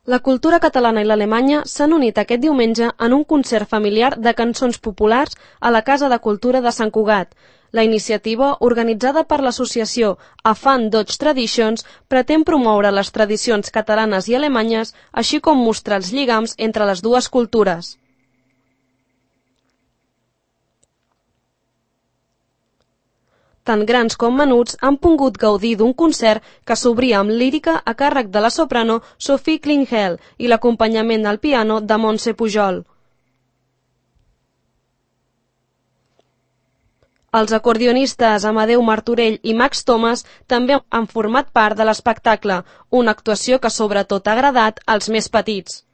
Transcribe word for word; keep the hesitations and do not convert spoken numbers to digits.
La cultura catalana i l'alemanya s'han unit aquest diumenge en un concert familiar de cançons populars a la Casa de Cultura de Sant Cugat. La iniciativa, organitzada per l'associació Afan Deutsche Traditions, pretén promoure les tradicions catalanes i alemanyes, així com mostrar els lligams entre les dues cultures. Tant grans com menuts han pogut gaudir d'un concert que s'obria amb lírica a càrrec de la soprano Sophie Klingel i l'acompanyament al piano de Montse Pujol. Els acordionistes Amadeu Martorell i Max Thomas també han format part de l'espectacle, una actuació que sobretot ha agradat als més petits.